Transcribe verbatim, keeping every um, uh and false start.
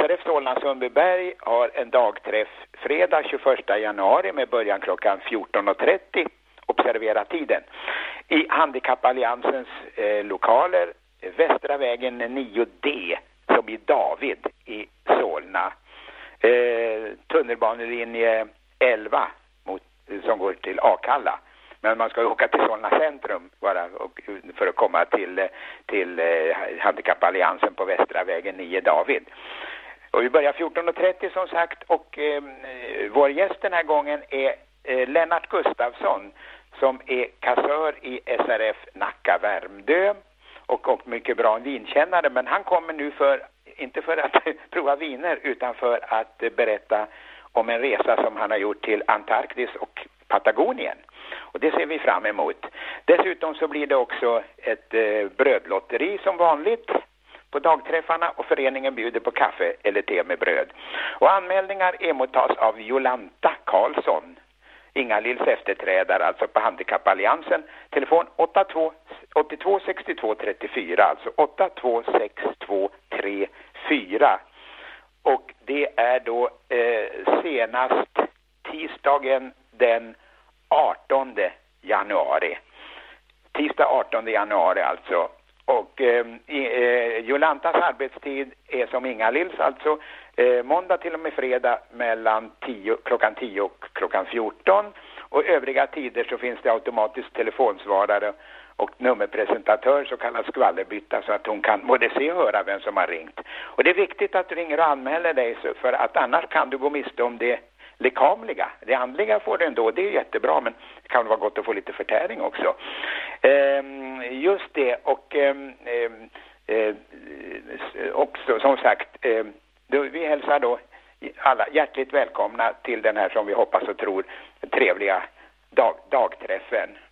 S R F Solna Sundbyberg har en dagträff fredag tjugoförsta januari med början klockan fjorton och trettio. Observera tiden. I Handikappalliansens eh, lokaler, Västra vägen nio D, som i David i Solna. Eh, tunnelbanelinje elva mot, som går till Akalla. Men man ska åka till Solna centrum bara och, för att komma till, till eh, Handikappalliansen på Västra vägen nio David. Och vi börjar fjorton och trettio som sagt, och eh, vår gäst den här gången är eh, Lennart Gustafsson, som är kassör i S R F Nacka Värmdö och, och mycket bra vinkännare. Men han kommer nu för, inte för att prova viner, utan för att berätta om en resa som han har gjort till Antarktis och Patagonien. Och det ser vi fram emot. Dessutom så blir det också ett eh, brödlotteri som vanligt på dagträffarna, och föreningen bjuder på kaffe eller te med bröd. Och anmälningar emottas av Jolanta Karlsson, Inga-Lills efterträdare, alltså på Handikappalliansen. Telefon åtta två sex två tre fyra, alltså åtta två sex två tre fyra. Och det är då eh, senast tisdagen den artonde januari. Tisdag artonde januari alltså. Och eh, eh, Jolantas arbetstid är som Inga-Lills, alltså eh, måndag till och med fredag mellan tio, klockan tio och klockan fjorton. Och övriga tider så finns det automatiskt telefonsvarare och nummerpresentatör, så kallad skvallerbytta, så att hon kan både se och höra vem som har ringt. Och det är viktigt att du ringer och anmäler dig, för att annars kan du gå miste om det lekamliga. Det andliga får du ändå, det är jättebra, men det kan vara gott att få lite förtäring också. Ehm, just det, och ehm, ehm, också som sagt, ehm, då, vi hälsar då alla hjärtligt välkomna till den här, som vi hoppas och tror, trevliga dag, dagträffen.